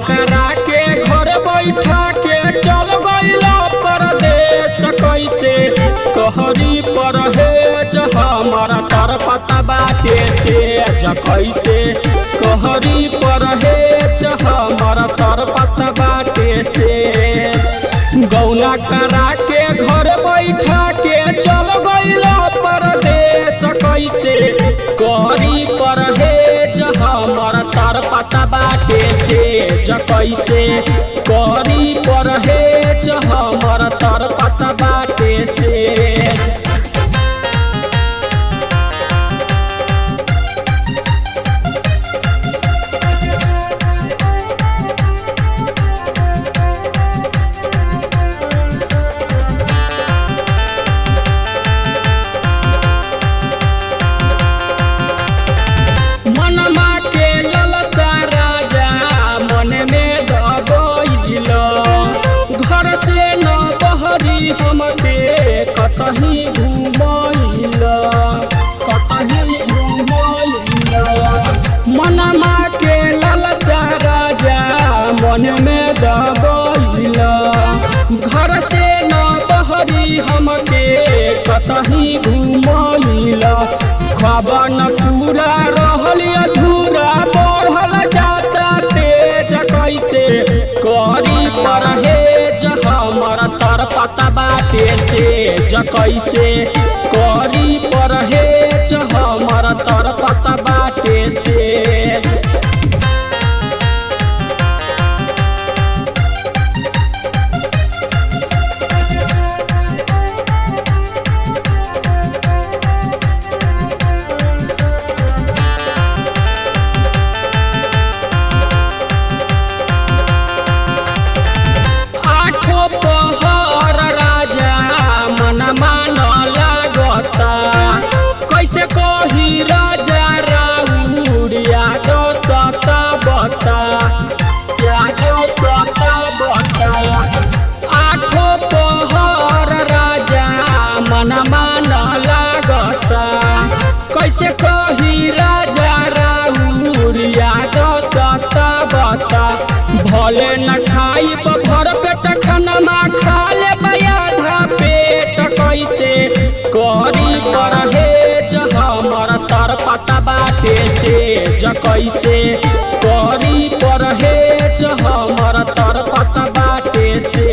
करा के घर बैठा के चल गइला परदेश कैसे कहरी परहेज हमारा तर पता बाटे से कैसे कहरी परहेज हमारा तर पता बाटे से गौला करा के घर बैठा के चल गइला परदेश कैसे कहरी परहेज हमारा तर पता बाटे से कैसे कहरी परहेज हमारा तर पता बाटे से हमके कतही घुमैला मनमा के लालसा राजा मन में दबैला घर से न बहरी हमके कतही घुमैला खबर न पूरा रहल अधूरा बढ़ल जाता तेज कैसे करी परहेज हमारा तर पता बाटे से कैसे करी परहेज हमारा तर पता बाटे से कैसे कही राजा राउर यादो सता बता आठो पहर राजा मनमा न लागता कैसे कही राजा राउर यादो सता बता भले न खाई भर पेट खाना खा ले आधा पेट कैसे करी परहेज हमारा तर पता बाटे से कैसे करी परहेज हमारा तर पता बाटे से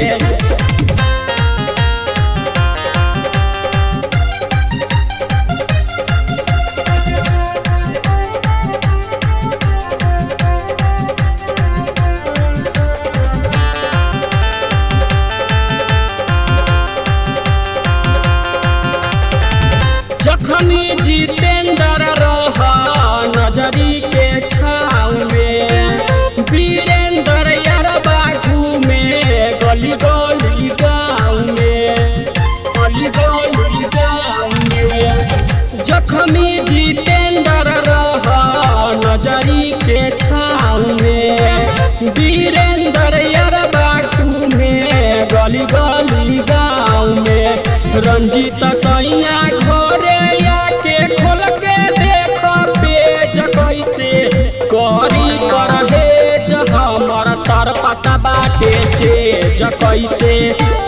जखनी जितेंद्र रहा नजरी के छाव में वीरेंद्र यार बागू में गली गली गाँव में जखनी जितेंद्र रहा नजरी के छाव में वीरेंद्र यार बागू में गली गली गाँव में रंजीत सैया घरे आके खोल के देख पेज कैसे करी परहेज हमारा तर पता बाटे से कैसे